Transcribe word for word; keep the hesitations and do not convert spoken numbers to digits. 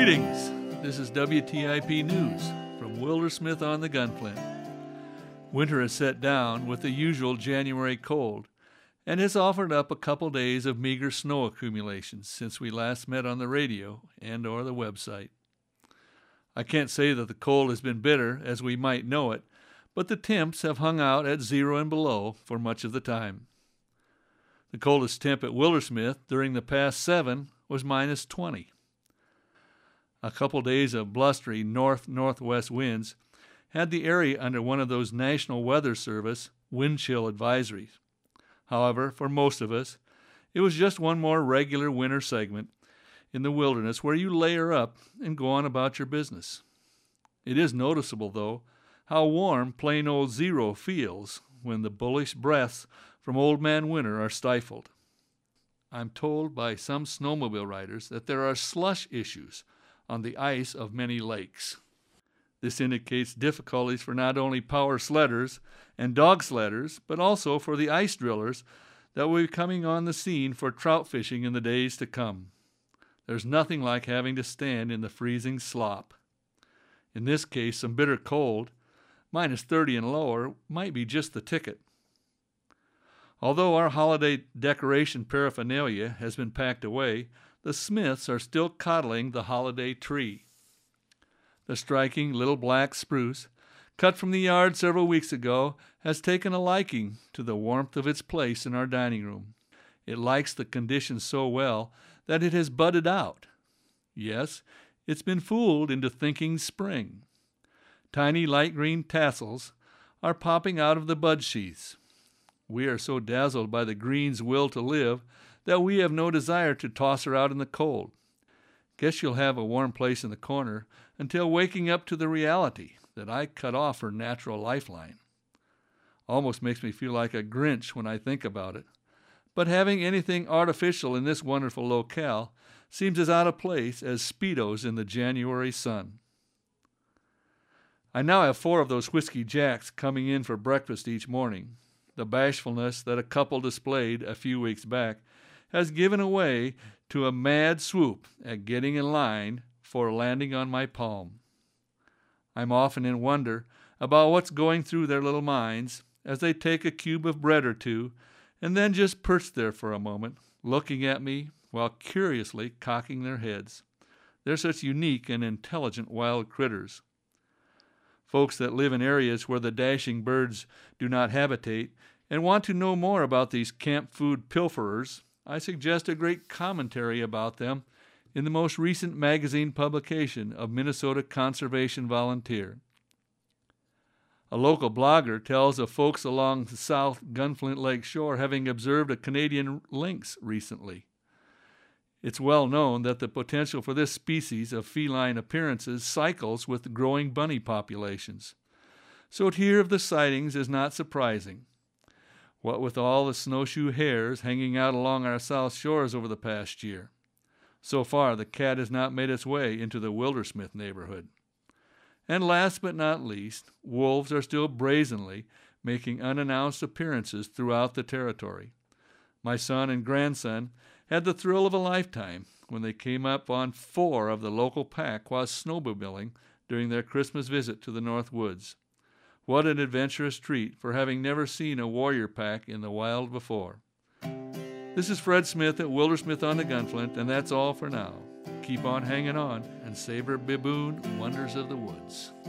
Greetings! This is W T I P News from Wildersmith on the Gunflint. Winter has set down with the usual January cold and has offered up a couple days of meager snow accumulations since we last met on the radio and or the website. I can't say that the cold has been bitter as we might know it, but the temps have hung out at zero and below for much of the time. The coldest temp at Wildersmith during the past seven was minus twenty. A couple days of blustery north-northwest winds had the area under one of those National Weather Service wind chill advisories. However, for most of us, it was just one more regular winter segment in the wilderness where you layer up and go on about your business. It is noticeable, though, how warm plain old zero feels when the bullish breaths from Old Man Winter are stifled. I'm told by some snowmobile riders that there are slush issues on the ice of many lakes. This indicates difficulties for not only power sledders and dog sledders, but also for the ice drillers that will be coming on the scene for trout fishing in the days to come. There's nothing like having to stand in the freezing slop. In this case, some bitter cold, minus thirty and lower, might be just the ticket. Although our holiday decoration paraphernalia has been packed away, the Smiths are still coddling the holiday tree. The striking little black spruce, cut from the yard several weeks ago, has taken a liking to the warmth of its place in our dining room. It likes the conditions so well that it has budded out. Yes, it's been fooled into thinking spring. Tiny light green tassels are popping out of the bud sheaths. We are so dazzled by the green's will to live that we have no desire to toss her out in the cold. Guess you'll have a warm place in the corner until waking up to the reality that I cut off her natural lifeline. Almost makes me feel like a Grinch when I think about it. But having anything artificial in this wonderful locale seems as out of place as Speedos in the January sun. I now have four of those Whiskey Jacks coming in for breakfast each morning. The bashfulness that a couple displayed a few weeks back has given way to a mad swoop at getting in line for landing on my palm. I'm often in wonder about what's going through their little minds as they take a cube of bread or two and then just perch there for a moment, looking at me while curiously cocking their heads. They're such unique and intelligent wild critters. Folks that live in areas where the dashing birds do not habitate and want to know more about these camp food pilferers, I suggest a great commentary about them in the most recent magazine publication of Minnesota Conservation Volunteer. A local blogger tells of folks along the South Gunflint Lake shore having observed a Canadian lynx recently. It's well known that the potential for this species of feline appearances cycles with growing bunny populations. So to hear of the sightings is not surprising. What with all the snowshoe hares hanging out along our south shores over the past year. So far, the cat has not made its way into the Wildersmith neighborhood. And last but not least, wolves are still brazenly making unannounced appearances throughout the territory. My son and grandson had the thrill of a lifetime when they came up on four of the local pack while snowmobiling during their Christmas visit to the North Woods. What an adventurous treat for having never seen a warrior pack in the wild before. This is Fred Smith at Wildersmith on the Gunflint, and that's all for now. Keep on hanging on and savor baboon wonders of the woods.